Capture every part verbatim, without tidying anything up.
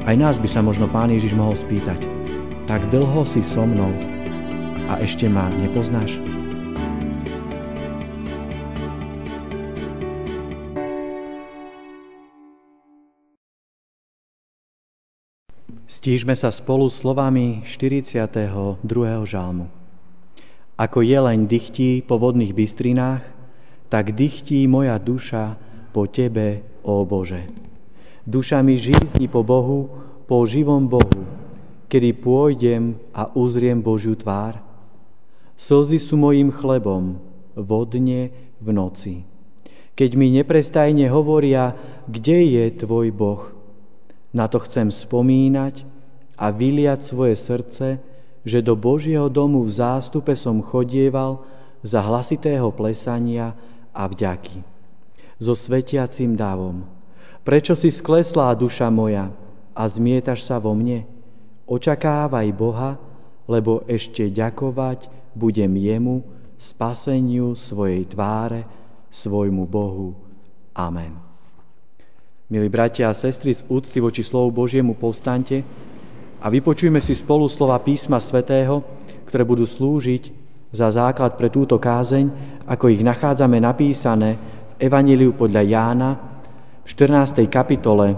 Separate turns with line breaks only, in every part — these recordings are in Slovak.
Aj nás by sa možno Pán Ježiš mohol spýtať: tak dlho si so mnou a ešte ma nepoznáš? Stížme sa spolu slovami štyridsiateho druhého žalmu. Ako jeleň dychtí po vodných bystrinách, tak dychtí moja duša po Tebe, ó Bože. Duša mi žízni po Bohu, po živom Bohu, kedy pôjdem a uzriem Božiu tvár. Slzy sú mojím chlebom, vodne v noci. Keď mi neprestajne hovoria, kde je Tvoj Boh, na to chcem spomínať a vyliať svoje srdce, že do Božieho domu v zástupe som chodieval za hlasitého plesania a vďaky. So svetiacim dávom. Prečo si skleslá, duša moja, a zmietaš sa vo mne? Očakávaj Boha, lebo ešte ďakovať budem jemu, spaseniu svojej tváre, svojmu Bohu. Amen. Milí bratia a sestry, z úcty voči slovu Božiemu povstaňte a vypočujme si spolu slova písma svätého, ktoré budú slúžiť za základ pre túto kázeň, ako ich nachádzame napísané v Evanjeliu podľa Jána v štrnástej kapitole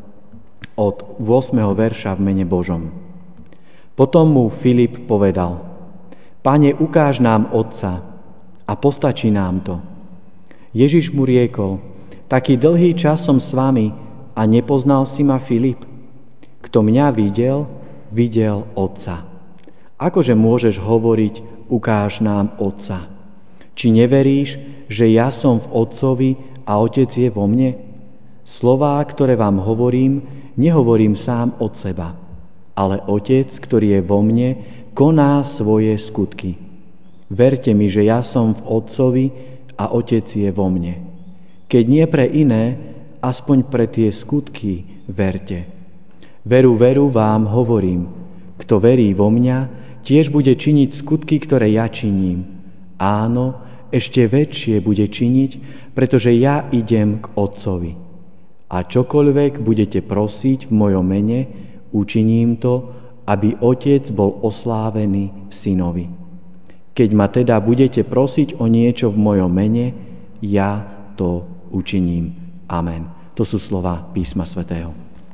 od ôsmeho verša v mene Božom. Potom mu Filip povedal: Pane, ukáž nám Otca a postačí nám to. Ježiš mu riekol: Taký dlhý čas som s vami a nepoznal si ma, Filip? Kto mňa videl, videl Otca. Akože môžeš hovoriť, ukáž nám Otca? Či neveríš, že ja som v Otcovi a Otec je vo mne? Slová, ktoré vám hovorím, nehovorím sám od seba, ale Otec, ktorý je vo mne, koná svoje skutky. Verte mi, že ja som v Otcovi a Otec je vo mne. Keď nie pre iné, aspoň pre tie skutky verte. Veru, veru vám hovorím, kto verí vo mňa, tiež bude činiť skutky, ktoré ja činím. Áno, ešte väčšie bude činiť, pretože ja idem k Otcovi. A čokoľvek budete prosiť v mojom mene, učiním to, aby Otec bol oslávený v Synovi. Keď ma teda budete prosiť o niečo v mojom mene, ja to učiním. Amen. To sú slova písma svätého.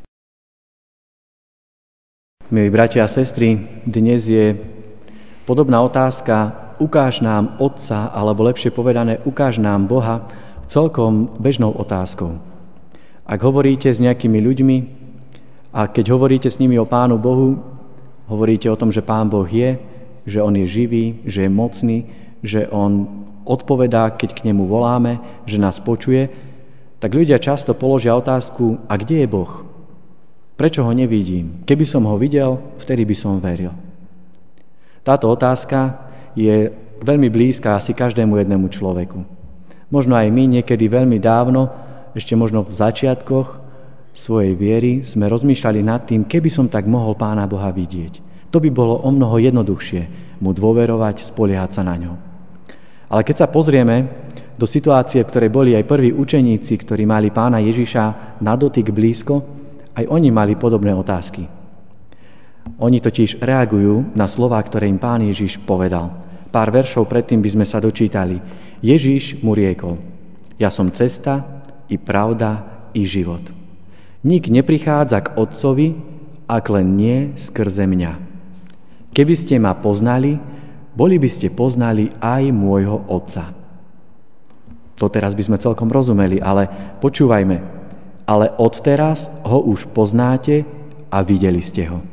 Milí bratia a sestry, dnes je podobná otázka: ukáž nám Otca, alebo lepšie povedané, ukáž nám Boha, celkom bežnou otázkou. Ak hovoríte s nejakými ľuďmi a keď hovoríte s nimi o Pánu Bohu, hovoríte o tom, že Pán Boh je, že On je živý, že je mocný, že On odpovedá, keď k nemu voláme, že nás počuje, tak ľudia často položia otázku: a kde je Boh? Prečo ho nevidím? Keby som ho videl, vtedy by som veril. Táto otázka je veľmi blízka asi každému jednému človeku. Možno aj my niekedy veľmi dávno, ešte možno v začiatkoch svojej viery, sme rozmýšľali nad tým, keby som tak mohol Pána Boha vidieť. To by bolo omnoho jednoduchšie mu dôverovať, spoliehať sa na ňo. Ale keď sa pozrieme do situácie, v ktorej boli aj prví učeníci, ktorí mali Pána Ježiša na dotyk blízko, aj oni mali podobné otázky. Oni totiž reagujú na slová, ktoré im Pán Ježiš povedal. Pár veršov predtým by sme sa dočítali. Ježiš mu riekol: Ja som cesta, i pravda, i život. Nik neprichádza k Otcovi, ak len nie skrze mňa. Keby ste ma poznali, boli by ste poznali aj môjho Otca. To teraz by sme celkom rozumeli, ale počúvajme. Ale odteraz ho už poznáte a videli ste ho.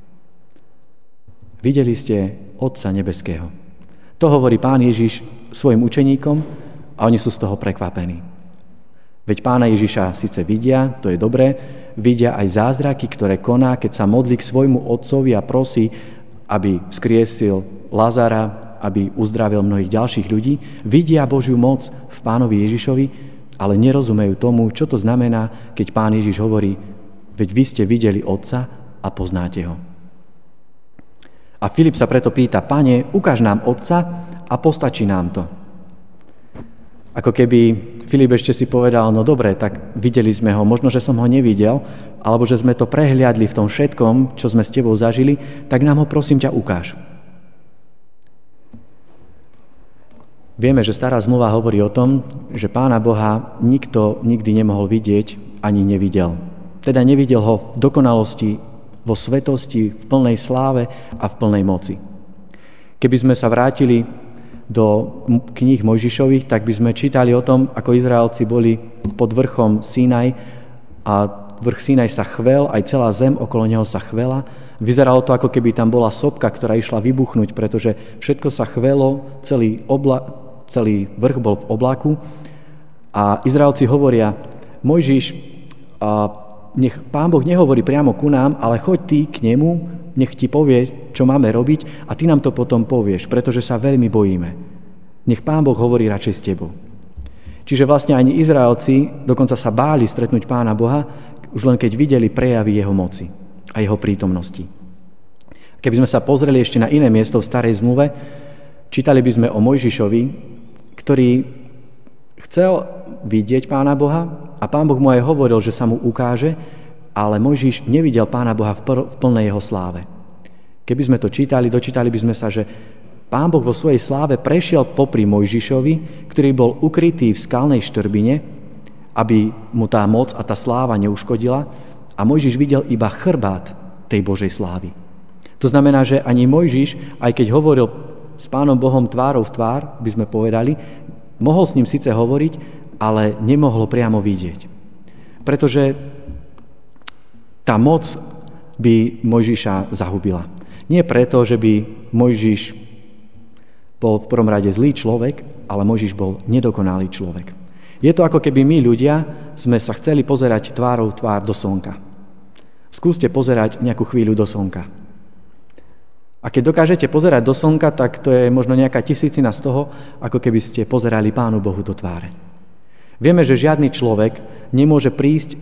Videli ste Otca nebeského. To hovorí Pán Ježiš svojim učeníkom a oni sú z toho prekvapení. Veď Pána Ježiša síce vidia, to je dobré, vidia aj zázraky, ktoré koná, keď sa modlí k svojmu Otcovi a prosí, aby vzkriesil Lazara, aby uzdravil mnohých ďalších ľudí. Vidia Božiu moc v Pánovi Ježišovi, ale nerozumejú tomu, čo to znamená, keď Pán Ježiš hovorí: veď vy ste videli Otca a poznáte ho. A Filip sa preto pýta: Pane, ukáž nám Otca a postačí nám to. Ako keby Filip ešte si povedal, no dobre, tak videli sme ho, možno, že som ho nevidel, alebo že sme to prehliadli v tom všetkom, čo sme s tebou zažili, tak nám ho prosím ťa ukáž. Vieme, že stará zmluva hovorí o tom, že Pána Boha nikto nikdy nemohol vidieť ani nevidel. Teda nevidel ho v dokonalosti, vo svetosti, v plnej sláve a v plnej moci. Keby sme sa vrátili do kníh Mojžišových, tak by sme čítali o tom, ako Izraelci boli pod vrchom Sinaj a vrch Sinaj sa chvel, aj celá zem okolo neho sa chvela. Vyzeralo to, ako keby tam bola sopka, ktorá išla vybuchnúť, pretože všetko sa chvelo, celý obla celý vrch bol v oblaku a Izraelci hovoria, Mojžiš, nech Pán Boh nehovorí priamo ku nám, ale choď ty k nemu, nech ti povie, čo máme robiť a ty nám to potom povieš, pretože sa veľmi bojíme. Nech Pán Boh hovorí radšej s tebou. Čiže vlastne ani Izraelci dokonca sa báli stretnúť Pána Boha, už len keď videli prejavy jeho moci a jeho prítomnosti. Keby sme sa pozreli ešte na iné miesto v Starej zmluve, čítali by sme o Mojžišovi, ktorý chcel vidieť Pána Boha a Pán Boh mu aj hovoril, že sa mu ukáže, ale Mojžiš nevidel Pána Boha v, pr- v plnej jeho sláve. Keby sme to čítali, dočítali by sme sa, že Pán Boh vo svojej sláve prešiel popri Mojžišovi, ktorý bol ukrytý v skalnej štrbine, aby mu tá moc a tá sláva neuškodila a Mojžiš videl iba chrbát tej Božej slávy. To znamená, že ani Mojžiš, aj keď hovoril s Pánom Bohom tvárou v tvár, by sme povedali, mohol s ním síce hovoriť, ale nemohlo priamo vidieť. Pretože tá moc by Mojžiša zahubila. Nie preto, že by Mojžiš bol v prvom rade zlý človek, ale Mojžiš bol nedokonalý človek. Je to ako keby my ľudia sme sa chceli pozerať tvárou v tvár do slnka. Skúste pozerať nejakú chvíľu do slnka. A keď dokážete pozerať do slnka, tak to je možno nejaká tisícina z toho, ako keby ste pozerali Pánu Bohu do tváre. Vieme, že žiadny človek nemôže prísť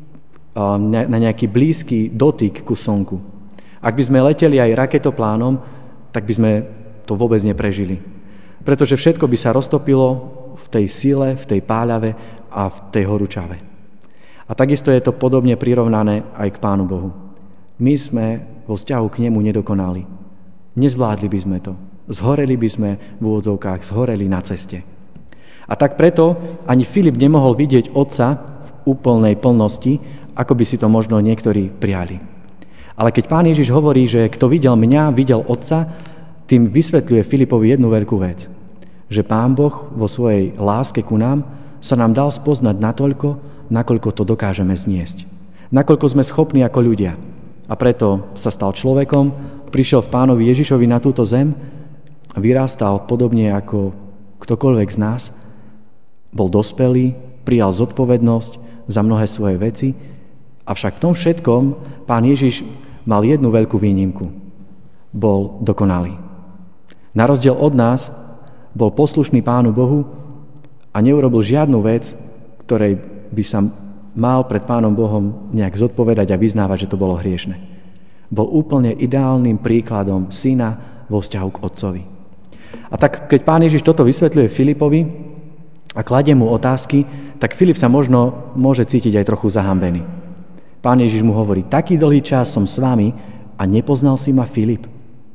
na nejaký blízky dotyk ku slnku. Ak by sme leteli aj raketoplánom, tak by sme to vôbec neprežili. Pretože všetko by sa roztopilo v tej sile, v tej páľave a v tej horúčave. A takisto je to podobne prirovnané aj k Pánu Bohu. My sme vo vzťahu k nemu nedokonali. Nezvládli by sme to. Zhoreli by sme v úvodzovkách, zhoreli na ceste. A tak preto ani Filip nemohol vidieť Otca v úplnej plnosti, ako by si to možno niektorí prijali. Ale keď Pán Ježiš hovorí, že kto videl mňa, videl Otca, tým vysvetľuje Filipovi jednu veľkú vec. Že Pán Boh vo svojej láske ku nám sa nám dal spoznať natoľko, nakoľko to dokážeme zniesť. Nakoľko sme schopní ako ľudia. A preto sa stal človekom, prišiel v Pánovi Ježišovi na túto zem, vyrástal podobne ako ktokoľvek z nás, bol dospelý, prijal zodpovednosť za mnohé svoje veci, avšak v tom všetkom Pán Ježiš mal jednu veľkú výnimku. Bol dokonalý. Na rozdiel od nás bol poslušný Pánu Bohu a neurobil žiadnu vec, ktorej by sa mal pred Pánom Bohom nejak zodpovedať a vyznávať, že to bolo hriešne. Bol úplne ideálnym príkladom syna vo vzťahu k otcovi. A tak, keď Pán Ježiš toto vysvetľuje Filipovi a kladie mu otázky, tak Filip sa možno môže cítiť aj trochu zahambený. Pán Ježiš mu hovorí, taký dlhý čas som s vami a nepoznal si ma, Filip?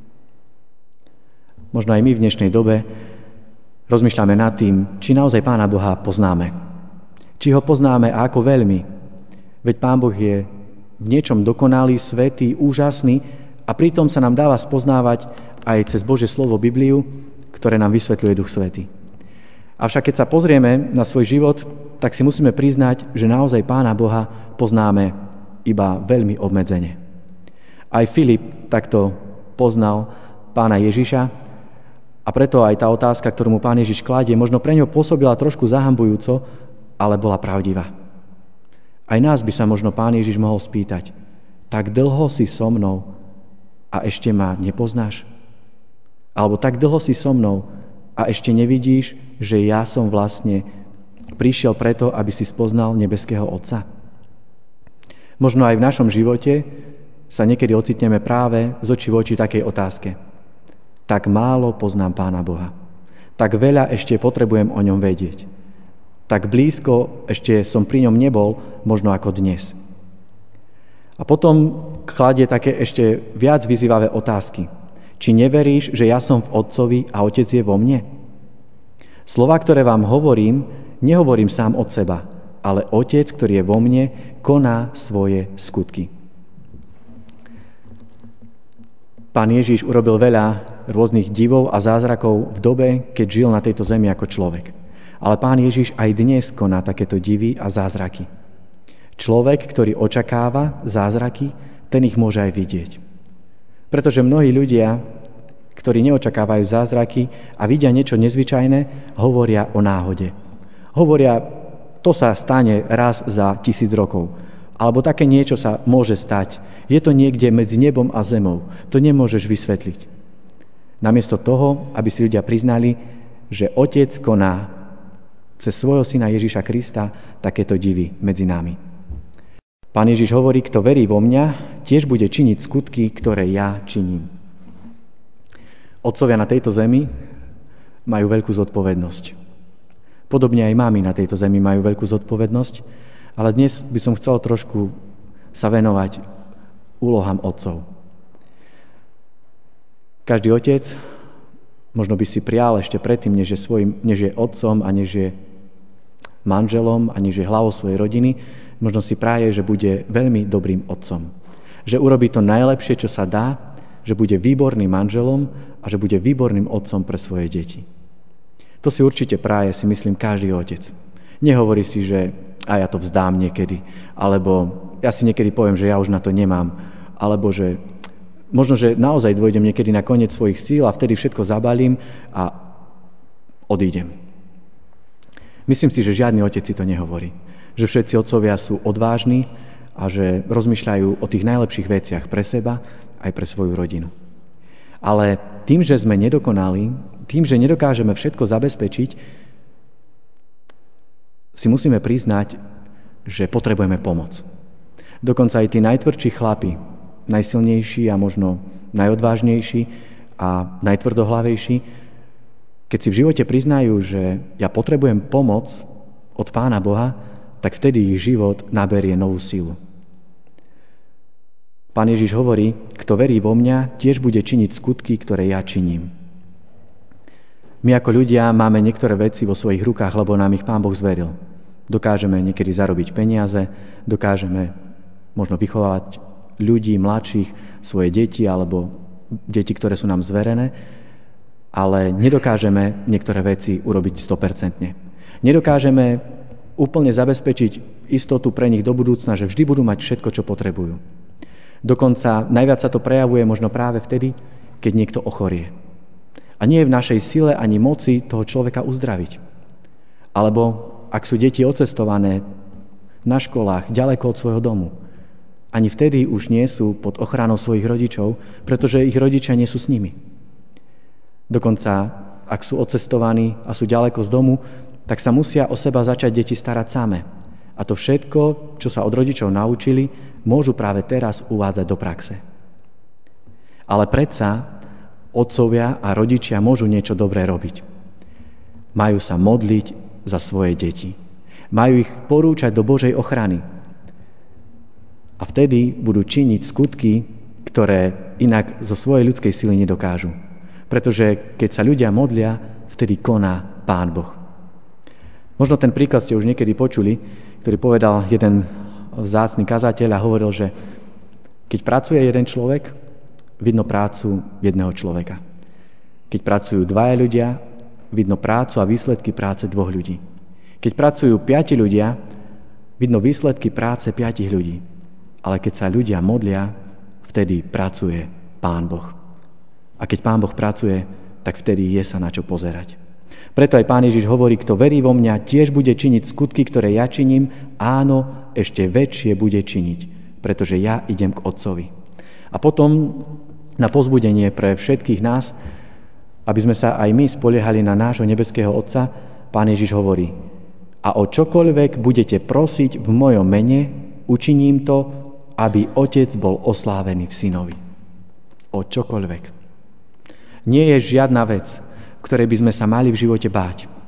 Možno aj my v dnešnej dobe rozmýšľame nad tým, či naozaj Pána Boha poznáme. Či ho poznáme a ako veľmi. Veď Pán Boh je v niečom dokonalý, svätý, úžasný a pritom sa nám dáva spoznávať aj cez Božie slovo Bibliu, ktoré nám vysvetľuje Duch Svätý. Avšak keď sa pozrieme na svoj život, tak si musíme priznať, že naozaj Pána Boha poznáme iba veľmi obmedzene. Aj Filip takto poznal Pána Ježiša a preto aj tá otázka, ktorú mu Pán Ježiš kladie, možno pre ňo pôsobila trošku zahambujúco, ale bola pravdivá. Aj nás by sa možno Pán Ježiš mohol spýtať, tak dlho si so mnou a ešte ma nepoznáš? Alebo tak dlho si so mnou a ešte nevidíš, že ja som vlastne prišiel preto, aby si spoznal nebeského Otca? Možno aj v našom živote sa niekedy ocitneme práve z očí v oči takej otázke. Tak málo poznám Pána Boha. Tak veľa ešte potrebujem o ňom vedieť. tak blízko ešte som pri ňom nebol, možno ako dnes. A potom kladie také ešte viac vyzývavé otázky. Či neveríš, že ja som v Otcovi a Otec je vo mne? Slová, ktoré vám hovorím, nehovorím sám od seba, ale Otec, ktorý je vo mne, koná svoje skutky. Pán Ježiš urobil veľa rôznych divov a zázrakov v dobe, keď žil na tejto zemi ako človek. Ale Pán Ježiš aj dnes koná takéto divy a zázraky. Človek, ktorý očakáva zázraky, ten ich môže aj vidieť. Pretože mnohí ľudia, ktorí neočakávajú zázraky a vidia niečo nezvyčajné, hovoria o náhode. Hovoria, to sa stane raz za tisíc rokov. Alebo také niečo sa môže stať. Je to niekde medzi nebom a zemou. To nemôžeš vysvetliť. Namiesto toho, aby si ľudia priznali, že Otec koná cez svojho Syna Ježiša Krista takéto divy medzi nami. Pán Ježiš hovorí, kto verí vo mňa, tiež bude činiť skutky, ktoré ja činím. Otcovia na tejto zemi majú veľkú zodpovednosť. Podobne aj mami na tejto zemi majú veľkú zodpovednosť, ale dnes by som chcel trošku sa venovať úlohám otcov. Každý otec možno by si prial ešte predtým, než je, svojim, než je otcom a než je manželom a než je hlavou svojej rodiny, možno si praje, že bude veľmi dobrým otcom. Že urobí to najlepšie, čo sa dá, že bude výborným manželom a že bude výborným otcom pre svoje deti. To si určite praje, si myslím, každý otec. Nehovorí si, že a ja to vzdám niekedy, alebo ja si niekedy poviem, že ja už na to nemám, alebo že možno, že naozaj dôjdem niekedy na koniec svojich síl a vtedy všetko zabalím a odídem. Myslím si, že žiadny otec si to nehovorí. Že všetci otcovia sú odvážni a že rozmýšľajú o tých najlepších veciach pre seba aj pre svoju rodinu. Ale tým, že sme nedokonali, tým, že nedokážeme všetko zabezpečiť, si musíme priznať, že potrebujeme pomoc. Dokonca aj tí najtvrdší chlapi, najsilnejší a možno najodvážnejší a najtvrdohlavejší, keď si v živote priznajú, že ja potrebujem pomoc od Pána Boha, tak vtedy ich život naberie novú silu. Pán Ježiš hovorí, kto verí vo mňa, tiež bude činiť skutky, ktoré ja činím. My ako ľudia máme niektoré veci vo svojich rukách, lebo nám ich Pán Boh zveril. Dokážeme niekedy zarobiť peniaze, dokážeme možno vychovávať ľudí, mladších, svoje deti alebo deti, ktoré sú nám zverené, ale nedokážeme niektoré veci urobiť sto percent. Nedokážeme úplne zabezpečiť istotu pre nich do budúcna, že vždy budú mať všetko, čo potrebujú. Dokonca najviac sa to prejavuje možno práve vtedy, keď niekto ochorie. A nie je v našej sile ani moci toho človeka uzdraviť. Alebo ak sú deti odcestované na školách, ďaleko od svojho domu, ani vtedy už nie sú pod ochranou svojich rodičov, pretože ich rodičia nie sú s nimi. Dokonca, ak sú odcestovaní a sú ďaleko z domu, tak sa musia o seba začať deti starať same. A to všetko, čo sa od rodičov naučili, môžu práve teraz uvádzať do praxe. Ale predsa otcovia a rodičia môžu niečo dobré robiť. Majú sa modliť za svoje deti. Majú ich porúčať do Božej ochrany. A vtedy budú činiť skutky, ktoré inak zo svojej ľudskej sily nedokážu. Pretože keď sa ľudia modlia, vtedy koná Pán Boh. Možno ten príklad ste už niekedy počuli, ktorý povedal jeden vzácny kazateľ a hovoril, že keď pracuje jeden človek, vidno prácu jedného človeka. Keď pracujú dvaja ľudia, vidno prácu a výsledky práce dvoch ľudí. Keď pracujú piati ľudia, vidno výsledky práce piatich ľudí. Ale keď sa ľudia modlia, vtedy pracuje Pán Boh. A keď Pán Boh pracuje, tak vtedy je sa na čo pozerať. Preto aj Pán Ježiš hovorí, kto verí vo mňa, tiež bude činiť skutky, ktoré ja činím, áno, ešte väčšie bude činiť, pretože ja idem k Otcovi. A potom na povzbudenie pre všetkých nás, aby sme sa aj my spoliehali na nášho nebeského Otca, Pán Ježiš hovorí, a o čokoľvek budete prosiť v mojom mene, učiním to, aby Otec bol oslávený v Synovi. O čokoľvek. Nie je žiadna vec, ktorej by sme sa mali v živote báť.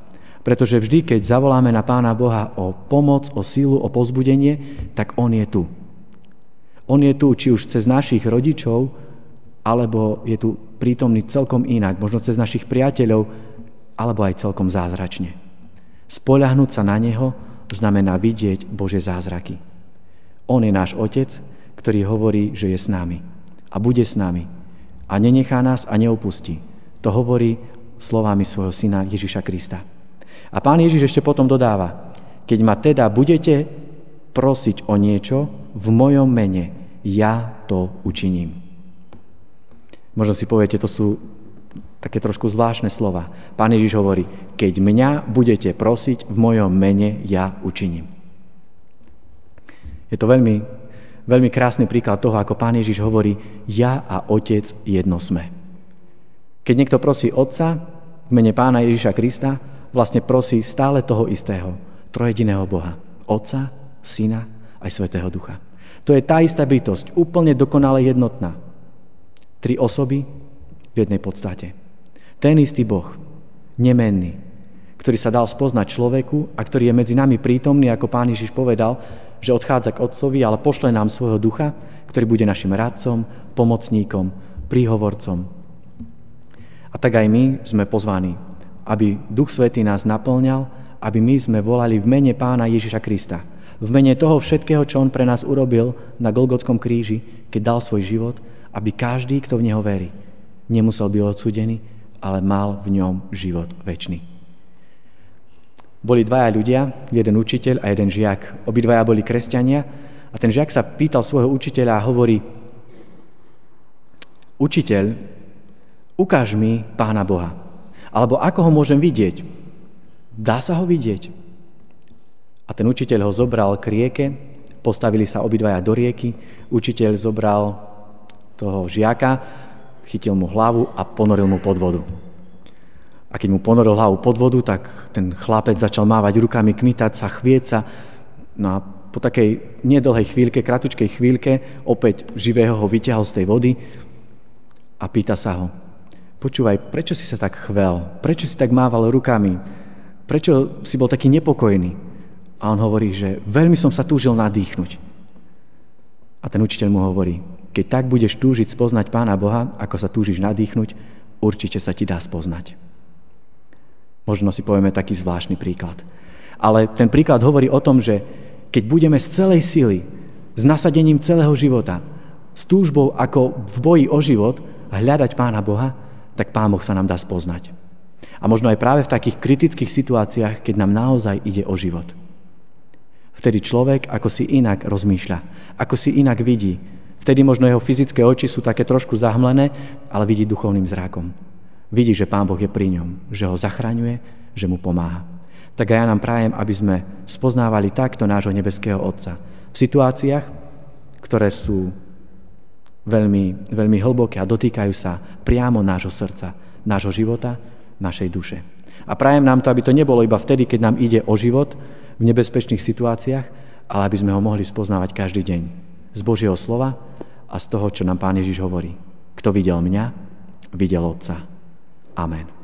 Pretože vždy, keď zavoláme na Pána Boha o pomoc, o sílu, o povzbudenie, tak On je tu. On je tu, či už cez našich rodičov, alebo je tu prítomný celkom inak, možno cez našich priateľov, alebo aj celkom zázračne. Spoľahnúť sa na Neho znamená vidieť Božie zázraky. On je náš Otec, ktorý hovorí, že je s nami a bude s nami a nenechá nás a neopustí. To hovorí slovami svojho Syna Ježiša Krista. A Pán Ježiš ešte potom dodáva, keď ma teda budete prosiť o niečo v mojom mene, ja to učiním. Možno si poviete, to sú také trošku zvláštne slova. Pán Ježiš hovorí, keď mňa budete prosiť v mojom mene, ja učiním. Je to veľmi, veľmi krásny príklad toho, ako Pán Ježiš hovorí, ja a Otec jedno sme. Keď niekto prosí Otca v mene Pána Ježiša Krista, vlastne prosí stále toho istého, trojediného Boha. Otca, Syna aj Svätého Ducha. To je tá istá bytosť, úplne dokonale jednotná. Tri osoby v jednej podstate. Ten istý Boh, nemenný, ktorý sa dal spoznať človeku a ktorý je medzi nami prítomný, ako Pán Ježiš povedal, že odchádza k Otcovi, ale pošle nám svojho Ducha, ktorý bude našim radcom, pomocníkom, príhovorcom. A tak aj my sme pozvaní, aby Duch Svätý nás naplňal, aby my sme volali v mene Pána Ježiša Krista. V mene toho všetkého, čo On pre nás urobil na Golgotskom kríži, keď dal svoj život, aby každý, kto v Neho verí, nemusel byť odsúdený, ale mal v ňom život večný. Boli dvaja ľudia, jeden učiteľ a jeden žiak. Obidvaja boli kresťania a ten žiak sa pýtal svojho učiteľa a hovorí: Učiteľ, ukáž mi Pána Boha. Alebo ako ho môžem vidieť? Dá sa ho vidieť? A ten učiteľ ho zobral k rieke, postavili sa obidvaja do rieky, učiteľ zobral toho žiaka, chytil mu hlavu a ponoril mu pod vodu. A keď mu ponoril hlavu pod vodu, tak ten chlapec začal mávať rukami, kmitať sa, chvieť sa. No a po takej nedlhej chvíľke, kratučkej chvíľke, opäť živého ho vyťahol z tej vody a pýta sa ho: Počúvaj, prečo si sa tak chvel? Prečo si tak mával rukami? Prečo si bol taký nepokojný? A on hovorí, že veľmi som sa túžil nadýchnuť. A ten učiteľ mu hovorí: keď tak budeš túžiť spoznať Pána Boha, ako sa túžiš nadýchnuť, určite sa ti dá spoznať. Možno si povieme taký zvláštny príklad. Ale ten príklad hovorí o tom, že keď budeme z celej sily, s nasadením celého života, s túžbou ako v boji o život hľadať Pána Boha, tak Pán Boh sa nám dá spoznať. A možno aj práve v takých kritických situáciách, keď nám naozaj ide o život. Vtedy človek ako si inak rozmýšľa, ako si inak vidí. Vtedy možno jeho fyzické oči sú také trošku zahmlené, ale vidí duchovným zrakom. Vidí, že Pán Boh je pri ňom, že ho zachraňuje, že mu pomáha. Tak aj ja nám prajem, aby sme spoznávali takto nášho nebeského Otca v situáciách, ktoré sú veľmi, veľmi hlboké a dotýkajú sa priamo nášho srdca, nášho života, našej duše. A prajem nám to, aby to nebolo iba vtedy, keď nám ide o život v nebezpečných situáciách, ale aby sme ho mohli spoznávať každý deň z Božieho slova a z toho, čo nám Pán Ježiš hovorí. Kto videl mňa, videl Otca. Amen.